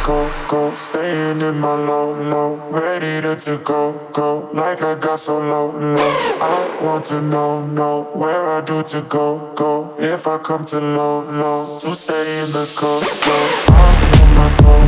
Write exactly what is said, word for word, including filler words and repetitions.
go, go. Staying in my low, low. Ready to, to go, go. Like I got so low, low. I want to know, know where I do to go, go. If I come to low, low, to stay in the go, go. I'm on my go.